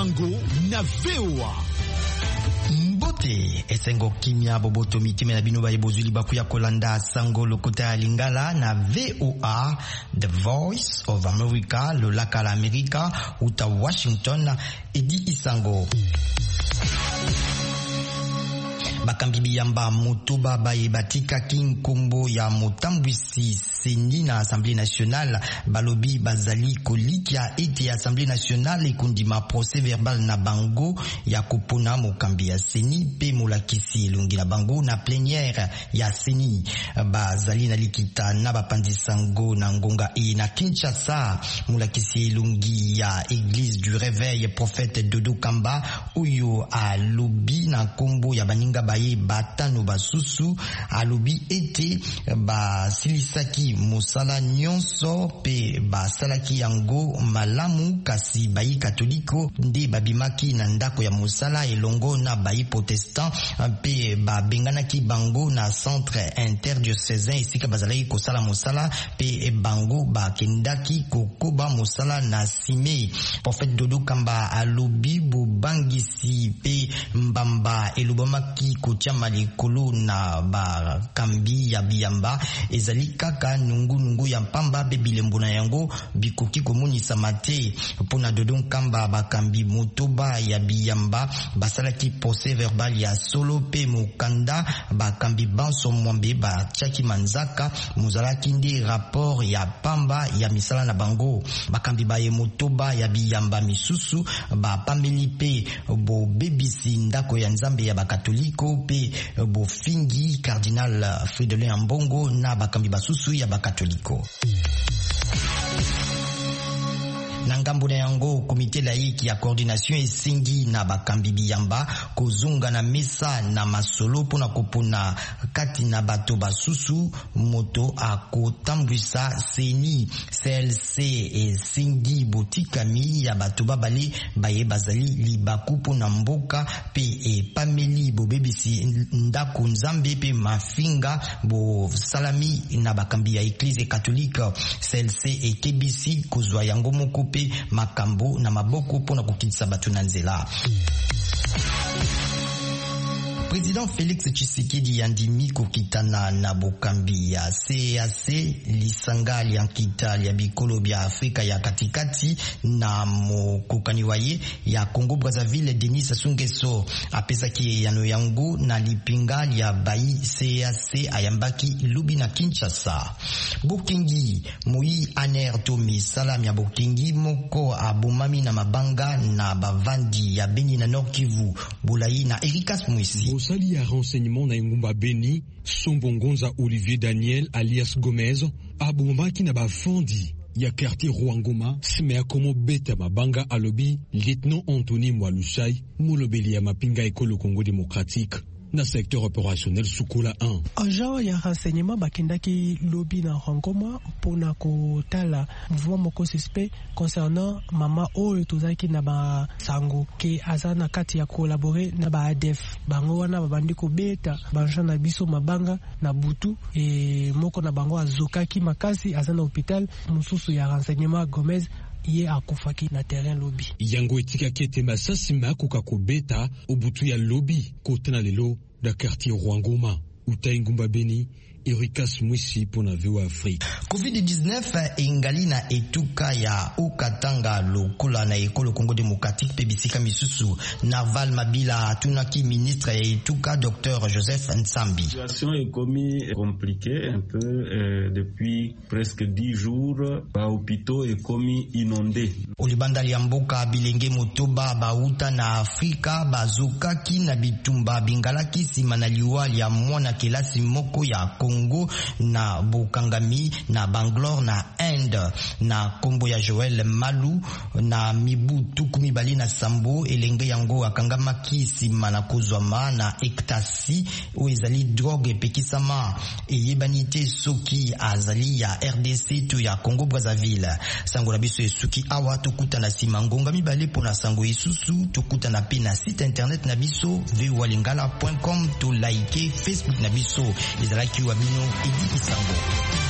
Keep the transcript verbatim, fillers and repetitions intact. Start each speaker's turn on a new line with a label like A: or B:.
A: bango na V O A.
B: Mbote esengo kimia boboto mitime na bino ba yebozuli bakuya kolanda sango lokota ya lingala na V O A, The Voice of America, le laka la Amerika, uta Washington, Edi Isango. Bakambi biyamba mutuba baye batika kinkombo ya motambwisi seni na Assemblée nationale balobi bazali kolikia ete Assemblée nationale ekundima procès verbal na bango ya kopona mokambi ya seni pe molakisi elongi na bango na plénière ya seni bazali na likita na bapandisango na ngonga e na Kinshasa. Molakisi elongi ya Église du Réveil prophète Dodo Kamba oyo alobi na kombo ya baninga baye batano basusu alobi ete basilisaki mosala nyonso pe basalaki yango malamu kasi bayi katoliko nde babimaki na ndako ya mosala elongo na bayi protestant pe babenganaki bango na centre interdiocésain esika bazalaki kosala mosala pe bango bakendaki kokoba mosala na Simei. Prophète Dodo Kamba alobi bobangisi pe mbamba elobamaki kotia malikolo na bakambi ya biyamba ezali kaka nungu nungu ya mpamba be bilembo na yango bikoki komonisa mate pona Dodo Kamba bakambi motoba ya biyamba basalaki procès verbal ya solo pe mokanda bakambi banso mwambe batiaki manzaka mozalaki nde rapport ya pamba ya misala na bango bakambi baye motoba ya biyamba misusu bapambeli pe bobebisi ndako ya nzambe ya bakatoliko pe bofingi Cardinal Fridolin Ambongo na bakambi basusu ya bakatoliko. Na ngambo na yango komite laiki ya coordination esingi na bakambi biyamba kozunga na mesa na masolo pona kopona kati na bato basusu moto akotambwisa seni C L C esingi botikami ya bato babale baye bazali libaku pona mboka pe epameli bobebisi ndako nzambe pe mafinga bo salami na bakambi ya Eglise Catholique. C L C ekebisi kozwa yango moko pe makambo na maboko pona kokitisa bato na nzela. Président Félix Tshisekedi yandimi kokitana na bokambi ya C A C lisanga liankita ya bikolo bya Afrika ya katikati na mokokani waye ya Congo Brazzaville Denis Sassou Nguesso apesaki yano yango na lipinga ya bayi C A C ayambaki lubi na Kinshasa. Bokengi Moi Aner Tomi salam ya Bokengi moko abomami na mabanga na bavandi ya Beni na Nord Kivu Bulayi na Erikas Mwisi.
C: Sali ya renseignement na Ngumba Beni, Sombongonza Olivier Daniel alias Gomez, abombaki na bafandi ya quartier Rwangoma, simea komo beta mabanga alobi, lieutenant Anthony Mwalusai, molobeli ya mapinga ekolo Congo démocratique. Na secteur opérationnel Sukola un.
D: Agent ya renseignement bakendaki lobby na Rwangoma pona kotala mouvement moko suspect concernant mama oyo tozaki na ba sango ke azana kati ya collaborer na ba A D F bango wana babandi ko beta banja na biso mabanga na butu e moko na bango azokaki makasi azana hôpital mususu ya renseignement Gomez ye akufaki na terrain lobby
C: yango etika kete masasi makuka ko beta obutu ya lobby kotana lelo da quartier Rwangoma uta Ngumba Beni. Erikas Mwisi pona V O A Afrique.
B: covid dix-neuf ingali na etuka ya Okatanga lokola na ekolo Congo démocratique pe bisika misusu. Narval Mabila atunaki ministre ya etuka Docteur Joseph Nsambi.
E: La situation est commis compliquée un peu euh, depuis presque dix jours. Ba hôpitaux est commis inondé.
B: Olibandali ya mboka bilenge motoba bauta na Afrika bazokaki na bitumba bingalaki sima na liwali ya mwana kelasi moko ya Congo na Bokangami na Bangalore na Inde na kombo ya Joël Malu na mibu tukumi bali na Sambo elenge yango akangama kisima na kozwama na ektasi o ezali drogue pekisama eyebanite soki azali ya R D C to ya Congo Brazzaville. Sango na biso esuki awa tokuta na sima ngonga mibale pona sango isusu tokuta na pe na site internet na biso v o a lingala point com to like Facebook na biso ezalaki wa bino Edi Isango.